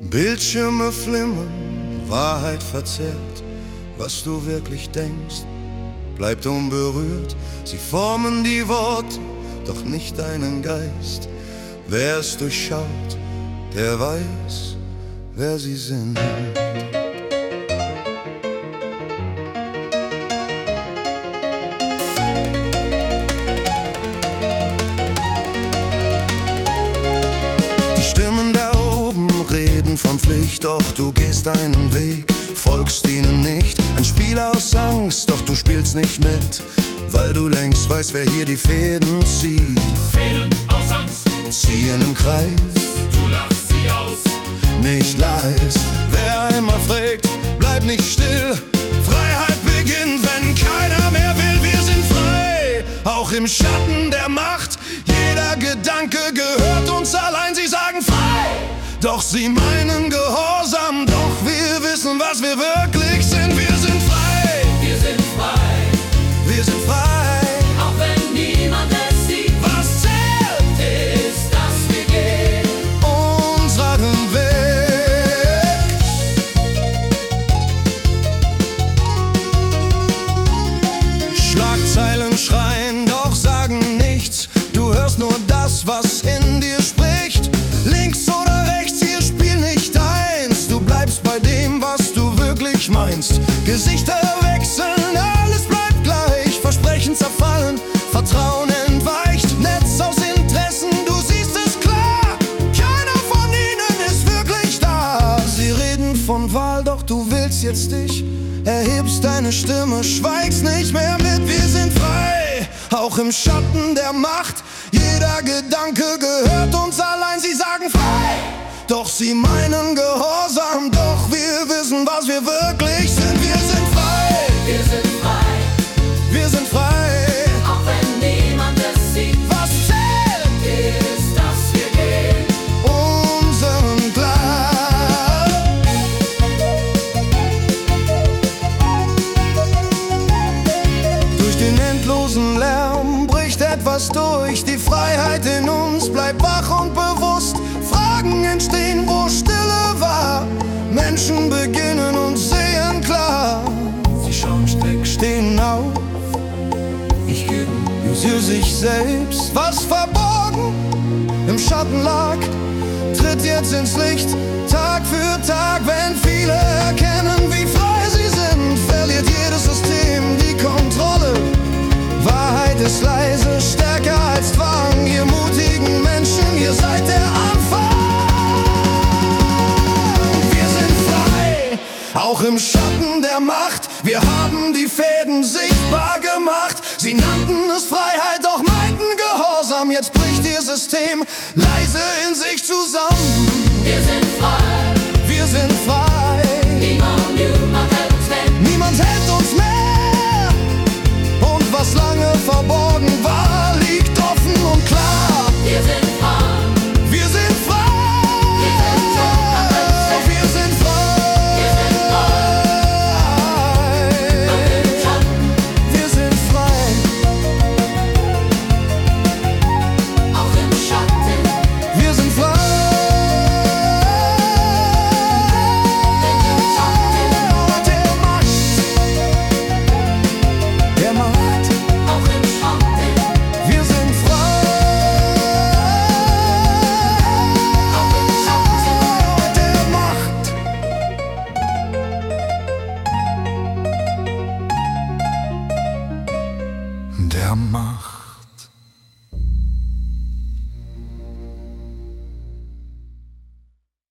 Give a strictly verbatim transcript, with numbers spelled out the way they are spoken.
Bildschirme flimmern, Wahrheit verzerrt. Was du wirklich denkst, bleibt unberührt. Sie formen die Worte, doch nicht deinen Geist. Wer es durchschaut, der weiß, wer sie sind. Die Stimmen da oben reden von Pflicht, doch du gehst deinen Weg, folgst ihnen nicht. Ein Spiel aus Angst, doch du spielst nicht mit, weil du längst weißt, wer hier die Fäden zieht. Fäden aus Angst ziehen im Kreis, du lachst sie aus. nicht leis. Wer einmal fragt, bleib nicht still. Freiheit beginnt, wenn keiner mehr will. Wir sind frei, auch im Schatten der Macht. Jeder Gedanke gehört uns allein. Sie sagen frei, doch sie meinen Gehorsam. Doch wir wissen, was wir wirklich sind. Wir sind frei, Wir sind frei, wir sind frei. auch wenn niemand es sieht. Was zählt, Ist, dass wir gehen. unseren Weg. Schlagzeilen schreien, doch sagen nichts. Du hörst nur das, was in dir spricht. Links oder rechts, hier spiel nicht eins. Du bleibst bei dem, was du wirklich meinst. Gesichter wechseln, alles bleibt gleich. Versprechen zerfallen, Vertrauen entweicht. Netz aus Interessen, du siehst es klar. Keiner von ihnen ist wirklich da. Sie reden von Wahl, doch du willst jetzt dich. Erhebst deine Stimme, schweigst nicht mehr mit. Wir sind frei, auch im Schatten der Macht. Jeder Gedanke gehört uns allein. Sie sagen frei, doch sie meinen Gehorsam. Doch wir wissen, was wir wirklich sind. Wir sind frei, Wir sind frei, wir sind frei. auch wenn niemand es sieht. Was zählt, Ist, dass wir gehen. unseren Gleich. Durch den endlosen Lärm bricht etwas durch. Die Freiheit in uns bleibt wach und bewusst. Fragen entstehen, wo Stille war. Menschen beginnen und sehen klar. Sie schauen strick, stehen auf. Ich übe, Für sich selbst, was verborgen im Schatten lag, tritt jetzt ins Licht. Tag für Tag, wenn viele erkennen, wie frei sie sind, verliert jedes System die Kontrolle. Wahrheit ist leise, stärker als Zwang. Ihr mutigen Menschen, ihr seid der Anfang. Wir sind frei, auch im Schatten der Macht. Wir haben die Fäden sichtbar gemacht. Sie nannten es Freiheit, doch meinten Gehorsam. Jetzt bricht ihr System leise in sich zusammen. wir sind frei. Wir sind frei, Niemand, niemand hält uns weg. niemand hält uns mehr. Und was lange verborgen war, liegt offen und klar. Wir sind frei. Wir sind frei, Wir sind frei. wir sind Wir sind frei. Im Schatten, Wir sind frei, auch im Schatten. wir sind frei. Der Macht, der Macht, Auch im Schatten, wir sind frei. auch im Schatten. Der Macht. Der Macht.